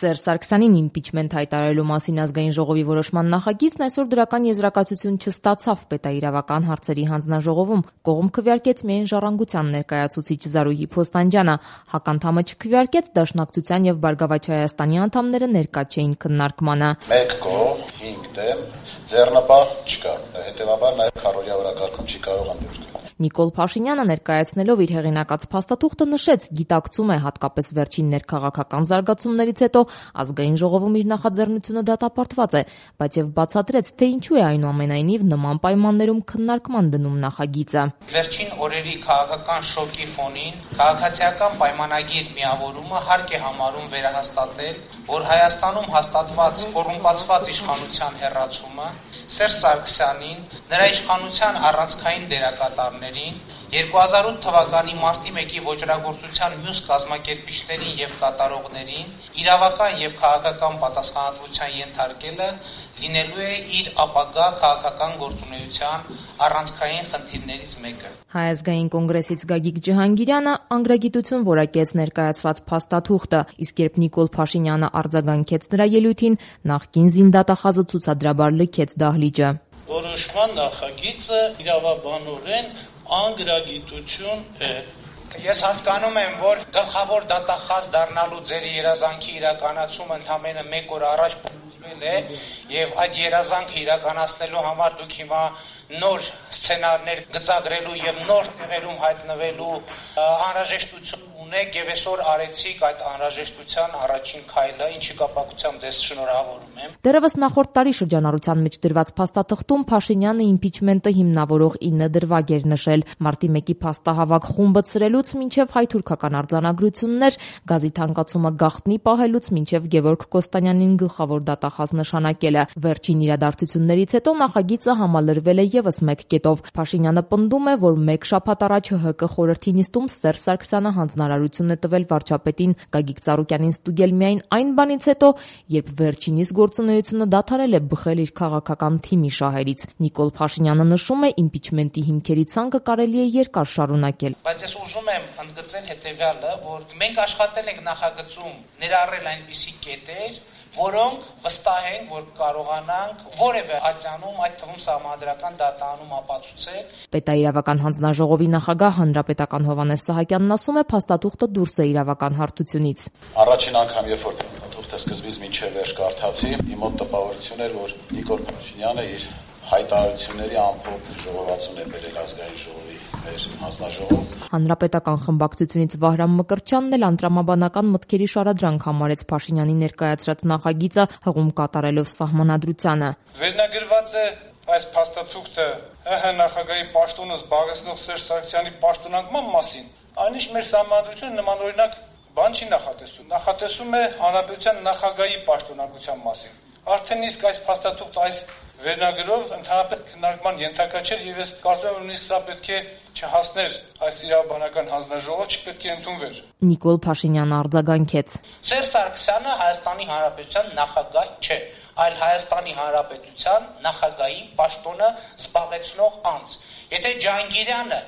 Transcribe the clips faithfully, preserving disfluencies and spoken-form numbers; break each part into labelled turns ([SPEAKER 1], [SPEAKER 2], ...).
[SPEAKER 1] Սերժ Սարգսյանին իմպիչմենտ հայտարարելու մասին ազգային ժողովի որոշման նախագիծն այսօր դրական եզրակացություն չստացավ պետաիրավական հարցերի հանձնաժողովում։ Կողմ քվեարկեց միայն Ժառանգության ներկայացուցիչ Զարուհի Փոստանջյանը։ Հականդամը չքվեարկեց Դաշնակցության եւ Բարգավաճ Հայաստանի անդամները ներկա չէին քննարկմանը։
[SPEAKER 2] Մեկ կողմ, հինգ դեմ, ձեռնպահ չկա։ Հետևաբար նաեւ քառօրյա օրակարգում չի կարող ընդդիմել։
[SPEAKER 1] Նիկոլ Փաշինյանը ներկայացնելով իր հեղինակած փաստաթուղթը նշեց, գիտակցում է հատկապես վերջին ներքաղաքական զարգացումներից հետո ազգային ժողովում իր նախաձեռնությունը դատապարտված է, բայց եւ բացատրեց, թե ինչու է այնուամենայնիվ նման պայմաններում քննարկման դնում նախագիծը։
[SPEAKER 3] Վերջին օրերի քաղաքական շոկի ֆոնին քաղաքացիական պայմանագիր միավորումը հարկ է համարում վերահաստատել, որ Հայաստանում հաստատված կոռումպացված իշխանության հեռացումը Սերժ Սարգսյանին, նրա իշխանության առանցքային դերակատարներին, երկու հազար ութ թվականի մարտի մեկի ոճրագործության մյուս կազմակերպիչներին եւ կատարողներին իրավական եւ քաղաքական պատասխանատվության ենթարկելը լինելու է իր ապագա քաղաքական գործունեության առանցքային խնդիրներից մեկը։
[SPEAKER 1] Հայ ազգային կոնգրեսից Գագիկ Ջհանգիրյանը անգրագիտություն որակեց ներկայացված փաստաթուղթը, իսկ երբ Նիկոլ Փաշինյանը արձագանքեց նրա ելույթին, նախկին զինդատախազը ցուցադրաբար լքեց դահլիճը։
[SPEAKER 4] Որոշման նախագիծը իրավաբանորեն անգրագիտություն է։
[SPEAKER 3] Ես հասկանում եմ, որ գլխավոր դատախազ դառնալու ձեր երազանքի իրականացումը ընդամենը մեկ օր առաջ փոխվել է եւ այդ երազանքը իրականացնելու համար դուք հիմա նոր սցենարներ գծագրելու եւ նոր տեղերում հայտնվելու անհրաժեշտություն ունեք եւ այսօր արեցիք այդ անհրաժեշտության առաջին քայլը, ինչի կապակցությամբ ձեզ շնորհավորում եմ։
[SPEAKER 1] Դեռևս նախորդ տարի շրջանառության մեջ դրված փաստաթղթում Փաշինյանը իմպիչմենտը հիմնավորող ինը դրվագ էր նշել։ Մարտի մեկի փաստահավաք խումբը ցրելուց մինչև հայ-թուրքական արձանագրություններ, գազի թանկացումը գաղտնի պահելուց մինչև Գևորգ Կոստանյանին գլխավոր դատախազ նշանակելը։ Վերջին իրադարձություններից հետո նախագիծը համալրվել է եւս մեկ կետով։ Փաշինյանը պնդում է, որ մեկ շաբաթ առաջ ՀՀԿ խորհրդի նիստում Սերժ Սարգսյանը հանձնարարություն է տվել վարչապետին Գագիկ Ծառուկյանին ստուգել միայն այն բանից հետո, երբ վերջինիս գործունեությունը դադարել է բխել իր քաղաքական թիմի շահերից։ Նիկոլ Փաշինյանը նշում է, իմպիչմենտի հիմքերի ցանկը կարելի է երկար շարունակել։
[SPEAKER 3] Բայց ես ուզում եմ ընդգծել հետեւյալը, որ մենք աշխատել ենք նախագծում ներառել այնպիսի կետեր, որոնք վստահ են, որ կարողանանք որևէ ատյանում, այդ թվում սահմանադրական դատանում ապացուցել։
[SPEAKER 1] Պետաիրավական հանձնաժողովի նախագահ հանրապետական Հովհաննես Սահակյանն ասում է, փաստաթուղթը դուրս է իրավական հարթությունից։
[SPEAKER 2] Առաջին անգամ, երբ որ փաստաթուղթը սկզբից մինչև վերջ կարդացի, իմ մոտ տպավորություն էր, որ Նիկոլ Փաշինյանը իր հայտարարությունների ամփոփ ժողովածուն է բերել ազգային ժողովի մեր հանձնաժողով։
[SPEAKER 1] Հանրապետական խմբակցությունից Վահրամ Մկրտչյանն էլ անդրամաբանական մտքերի շարադրանք համարեց Փաշինյանի ներկայացրած նախագիծը հղում կատարելով սահմանադրությանը։
[SPEAKER 5] Վերնագրված է այս փաստաթուղթը ՀՀ նախագահի պաշտոնը զբաղեցնող Սերժ Սարգսյանի պաշտոնանկման մասին, այնիշ մեր սահմանադրությունը նմանօրինակ բան չի նախատեսում։ Նախատեսում է հանրապետության նախագահի պաշտոնանկության մասին։ Արդեն իսկ այս փաստաթուղթը այս վերնագրով ընդհանրապես քննարկման ենթակա չէր եւ ես կարծում եմ նույնիսկ սա պետք է չհասներ այս իրավաբանական հանձնաժողով, չպետք է ընդունվեր։
[SPEAKER 1] Նիկոլ Փաշինյանը արձագանքեց.
[SPEAKER 3] Սերժ Սարգսյանը Հայաստանի Հանրապետության նախագահ չէ, այլ Հայաստանի Հանրապետության նախագահի պաշտոնը զբաղեցնող անձ։ Եթե Ջհանգիրյանը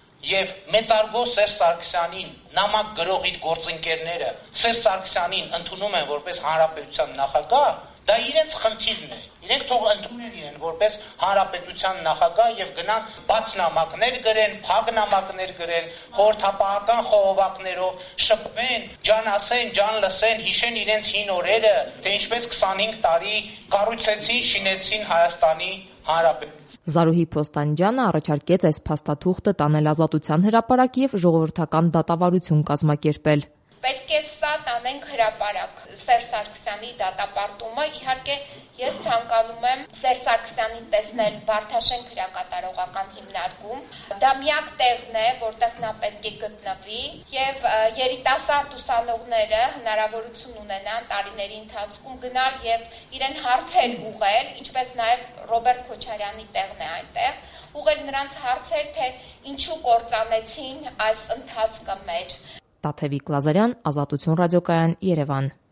[SPEAKER 3] եւ մեծարգո Սերժ Սարգսյանին նամակ գրող իր գործընկերները Սերժ Սարգսյանին ընդունում են որպես հանրապետության նախագահ, դա իրենց խնդիրն է։ Իրենք թող ընդունեն իրեն որպես հանրապետության նախագահ եւ գնան բաց նամակներ գրեն, փակ նամակներ գրեն, խորհրդապահական խողովակներով շփվեն, ջան ասեն, ջան լսեն, հիշեն իրենց հին օրերը, թե ինչպես քսանհինգ տարի կառուցեցին, շինեցին Հայաստանի Հանրապետություն։
[SPEAKER 1] Զարուհի Փոստանջյանը առաջարկեց այս փաստաթուղթը տանել Ազատության հրապարակ եւ ժողովրդական դատավարություն կազմակերպել։
[SPEAKER 6] Պետք է սա տանենք հրապարակ Սերժ Սարգսյանի դատապարտումը։ Իհարկե ես ցանկանում եմ Սերժ Սարգսյանին տեսնել Վարդաշենք հրակատարողական հիմնարկում։ Դա միակ տեղն է, որտեղ նա պետք է գտնվի եւ երիտասարդ ուսանողները հնարավորություն ունենան տարիների ընթացքում գնալ եւ իրեն հարցեր ուղղել, ինչպես նաեւ Ռոբերտ Քոչարյանի տեղն է այնտեղ, ուղղել նրանց հարցեր, թե ինչու կործանեցին այս ընթացքը մեր։
[SPEAKER 1] Տաթևիկ Լազարյան, Ազատություն ռադիոկայան, Երևան։